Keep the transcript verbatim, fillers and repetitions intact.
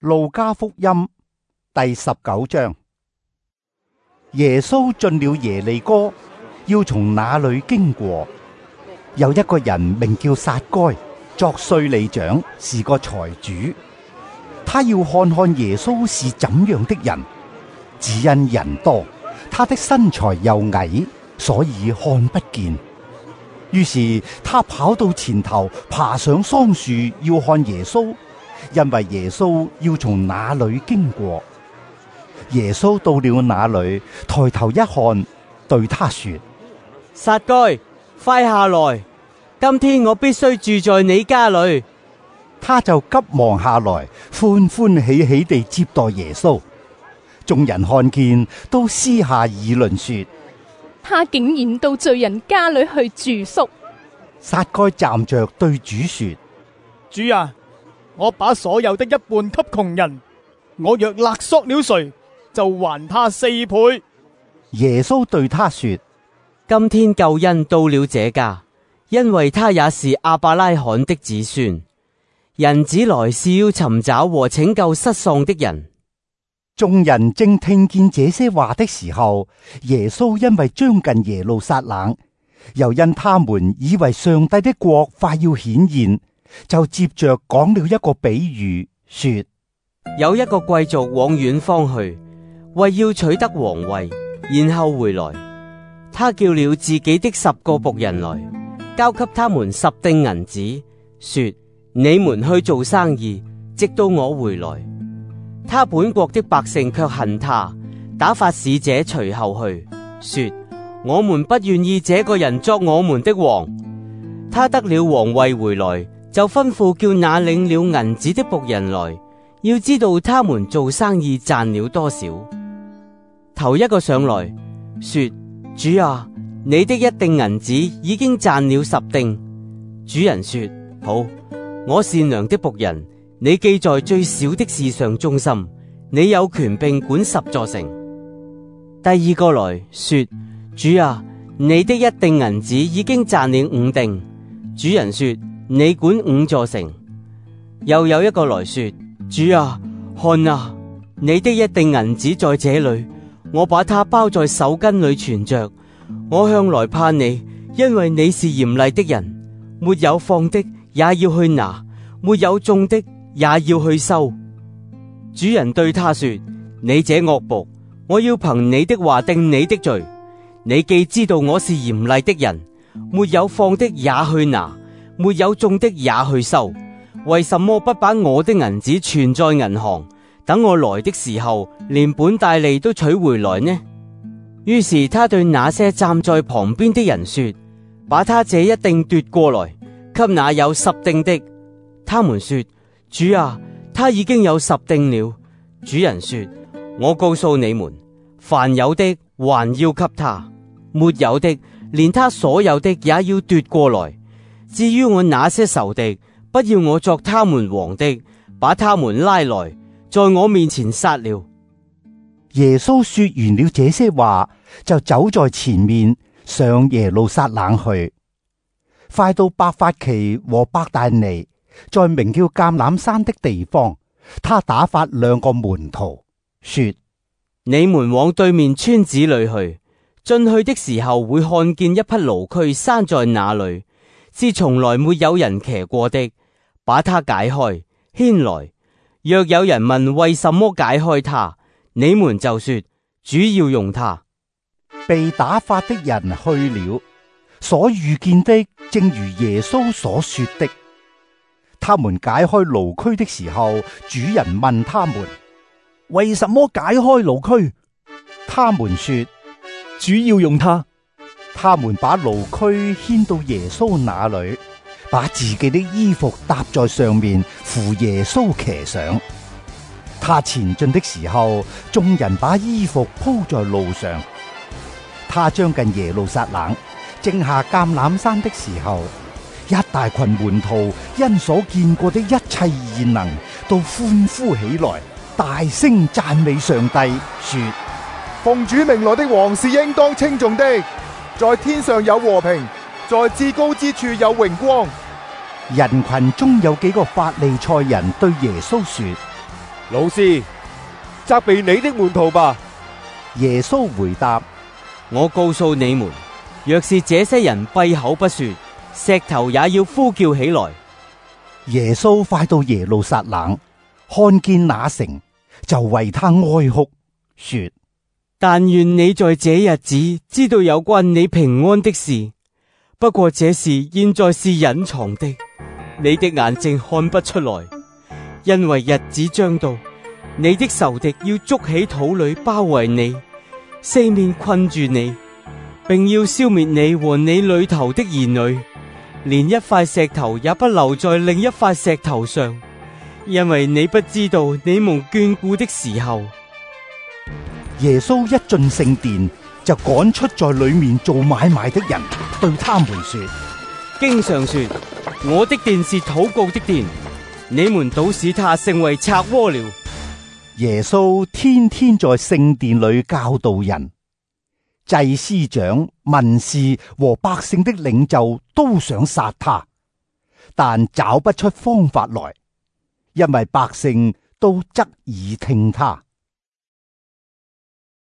路加福音第十九章。耶穌進了耶利哥，要從那裏經過。有一個人名叫撒該，作稅吏長，是個財主。他要看看耶穌是怎樣的人，只因人多，他的身材又矮，所以看不見。於是他跑到前頭，爬上桑樹要看耶穌，因為耶穌要從那裏經過。耶穌到了那裏，抬頭一看，對他說： 撒該，快下來！今天我必須住在你家裏。 他就急忙下來，歡歡喜喜地接待耶穌。眾人看見，都私下議論說： 他竟然到罪人家裏去住宿。 撒該站着對主說： 主啊，我把所有的一半給窮人，我若勒索了誰，就還他四倍。 耶穌對他說： 今天救恩到了這家，因為他也是亞伯拉罕的子孫。人子來是要尋找和拯救失喪的人。 眾人正聽見這些話的時候，耶穌因為將近耶路撒冷，又因他們以為上帝的國快要顯現，就接着講了一個比喻，說： 有一個貴族往遠方去，為要取得皇位，然後回來。他叫了自己的十個僕人來，交給他們十錠銀子，說：你們去做生意，直到我回來。他本國的百姓卻恨他，打發使者隨後去，說：我們不願意這個人作我們的王。他得了皇位回來，就吩咐叫那領了銀子的僕人來，要知道他們做生意賺了多少。頭一個上來說：主啊，你的一錠銀子已經賺了十錠。主人說：好，我善良的僕人，你既在最小的事上忠心，你有權並管十座城。第二個來說：主啊，你的一錠銀子已經賺了五錠。主人說：你管五座城。又有一個來說：主啊，看啊，你的一錠銀子在這裏，我把它包在手巾裏存着。我向來怕你，因為你是嚴厲的人，沒有放的也要去拿，沒有種的也要去收。主人對他說：你這惡僕，我要憑你的話定你的罪。你既知道我是嚴厲的人，沒有放的也去拿，沒有種的也去收，為什麼不把我的銀子存在銀行，等我來的時候，連本帶利都取回來呢？於是他對那些站在旁邊的人說：把他這一錠奪過來，給那有十錠的。他們說：主啊，他已經有十錠了。主人說：我告訴你們，凡有的還要給他，沒有的連他所有的也要奪過來。至於我那些仇敵，不要我作他們王的，把他們拉來，在我面前殺了。 耶穌說完了這些話，就走在前面上耶路撒冷去。快到伯法其和伯大尼，在名叫橄欖山的地方，他打發兩個門徒說： 你們往對面村子裏去，進去的時候會看見一匹驢駒拴在那裏，是從來沒有人騎過的，把它解開牽來。若有人問為什麼解開它，你們就說：主要用它。 被打發的人去了，所遇見的正如耶穌所說的。他們解開驢駒的時候，主人問他們：為什麼解開驢駒？他們說：主要用它。他們把驢駒牽到耶穌那裏，把自己的衣服搭在上面，扶耶穌騎上。他前進的時候，眾人把衣服鋪在路上。他將近耶路撒冷，正下橄欖山的時候，一大群門徒因所見過的一切異能，都歡呼起來，大聲讚美上帝，說： 奉主名來的王是應當稱頌的，在天上有和平，在至高之處有榮光。 人群中有幾個法利賽人對耶穌說： 老師，責備你的門徒吧。 耶穌回答： 我告訴你們，若是這些人閉口不說，石頭也要呼叫起來。 耶穌快到耶路撒冷，看見那城，就為他哀哭，說： 但願你在這日子知道有關你平安的事，不過這事現在是隱藏的，你的眼睛看不出來，因為日子將到，你的仇敵要築起土壘包圍你，四面困住你，並要消滅你和你裏頭的兒女，連一塊石頭也不留在另一塊石頭上，因為你不知道你蒙眷顧的時候。 耶穌一進聖殿，就趕出在裏面做買賣的人，對他們說： 經上說，我的殿是禱告的殿，你們倒使他成為賊窩了。 耶穌天天在聖殿裏教導人，祭司長、文士和百姓的領袖都想殺他，但找不出方法來，因為百姓都側耳聽他。